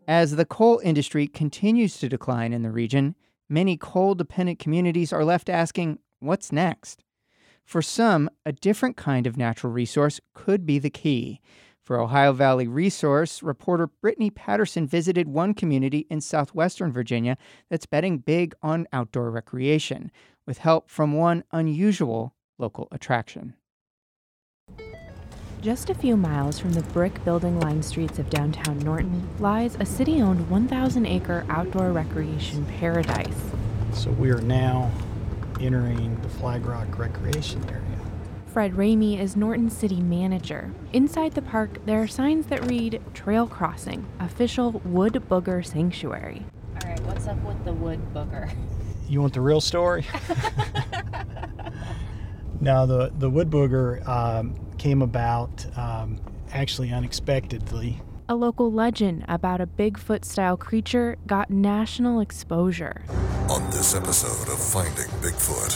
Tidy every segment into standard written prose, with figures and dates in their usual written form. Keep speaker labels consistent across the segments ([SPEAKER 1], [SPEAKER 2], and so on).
[SPEAKER 1] As the coal industry continues to decline in the region, many coal dependent communities are left asking, what's next? For some, a different kind of natural resource could be the key. For Ohio Valley Resource, reporter Brittany Patterson visited one community in southwestern Virginia that's betting big on outdoor recreation, with help from one unusual local attraction.
[SPEAKER 2] Just a few miles from the brick building-lined streets of downtown Norton lies a city-owned 1,000-acre outdoor recreation paradise.
[SPEAKER 3] So we are now entering the Flag Rock Recreation Area.
[SPEAKER 2] Fred Ramey is Norton's city manager. Inside the park, there are signs that read Trail Crossing, official wood booger sanctuary.
[SPEAKER 4] All right, what's up with the wood booger?
[SPEAKER 3] You want the real story? No, the wood booger came about actually unexpectedly.
[SPEAKER 2] A local legend about a Bigfoot-style creature got national exposure.
[SPEAKER 5] On this episode of Finding Bigfoot,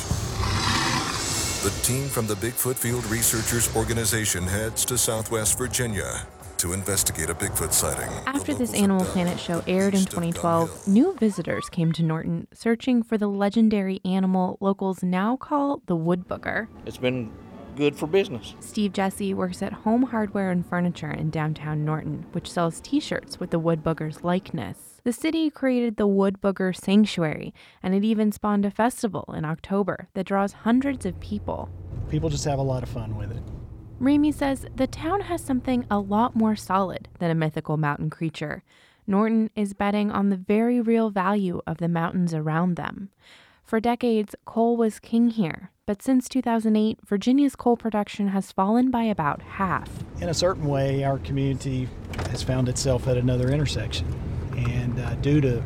[SPEAKER 5] the team from the Bigfoot Field Researchers Organization heads to Southwest Virginia to investigate a Bigfoot sighting.
[SPEAKER 2] After this Animal Planet show aired in 2012, new visitors came to Norton searching for the legendary animal locals now call the wood booger.
[SPEAKER 6] It's been good for business.
[SPEAKER 2] Steve Jesse works at Home Hardware and Furniture in downtown Norton, which sells t-shirts with the wood booger's likeness. The city created the Wood Booger Sanctuary, and it even spawned a festival in October that draws hundreds of people.
[SPEAKER 3] People just have a lot of fun with it.
[SPEAKER 2] Ramey says the town has something a lot more solid than a mythical mountain creature. Norton is betting on the very real value of the mountains around them. For decades, coal was king here, but since 2008, Virginia's coal production has fallen by about half.
[SPEAKER 3] In a certain way, our community has found itself at another intersection, and due to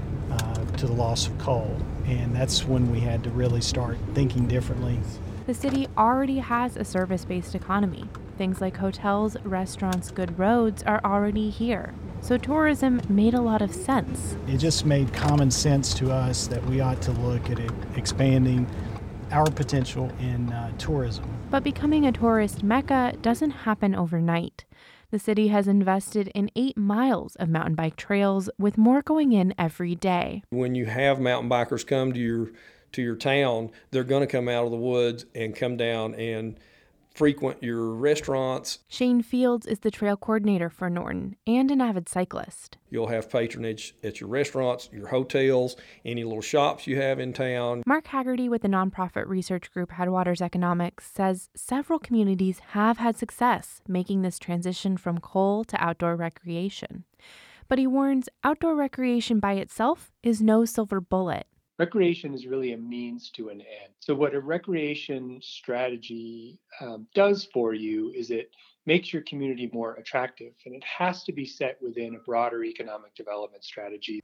[SPEAKER 3] the loss of coal, and that's when we had to really start thinking differently.
[SPEAKER 2] The city already has a service-based economy. Things like hotels, restaurants, good roads are already here. So tourism made a lot of sense.
[SPEAKER 3] It just made common sense to us that we ought to look at expanding our potential in tourism.
[SPEAKER 2] But becoming a tourist mecca doesn't happen overnight. The city has invested in 8 miles of mountain bike trails, with more going in every day.
[SPEAKER 7] When you have mountain bikers come to your town, they're going to come out of the woods and come down and frequent your restaurants.
[SPEAKER 2] Shane Fields is the trail coordinator for Norton and an avid cyclist.
[SPEAKER 7] You'll have patronage at your restaurants, your hotels, any little shops you have in town.
[SPEAKER 2] Mark Haggerty with the nonprofit research group Headwaters Economics says several communities have had success making this transition from coal to outdoor recreation. But he warns outdoor recreation by itself is no silver bullet.
[SPEAKER 8] Recreation is really a means to an end. So what a recreation strategy does for you is it makes your community more attractive, and it has to be set within a broader economic development strategy.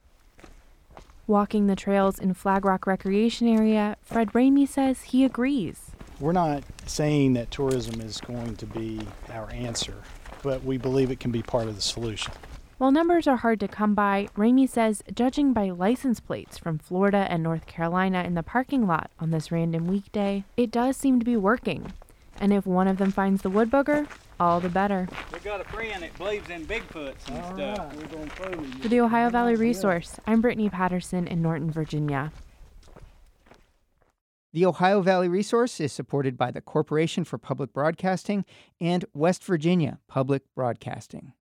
[SPEAKER 2] Walking the trails in Flag Rock Recreation Area, Fred Ramey says he agrees.
[SPEAKER 3] We're not saying that tourism is going to be our answer, but we believe it can be part of the solution.
[SPEAKER 2] While numbers are hard to come by, Ramey says judging by license plates from Florida and North Carolina in the parking lot on this random weekday, it does seem to be working. And if one of them finds the wood booger, all the better.
[SPEAKER 9] We got a friend that believes in Bigfoots and stuff. Right. We're gonna prove it.
[SPEAKER 2] For the Ohio Valley Resource, I'm Brittany Patterson in Norton, Virginia.
[SPEAKER 1] The Ohio Valley Resource is supported by the Corporation for Public Broadcasting and West Virginia Public Broadcasting.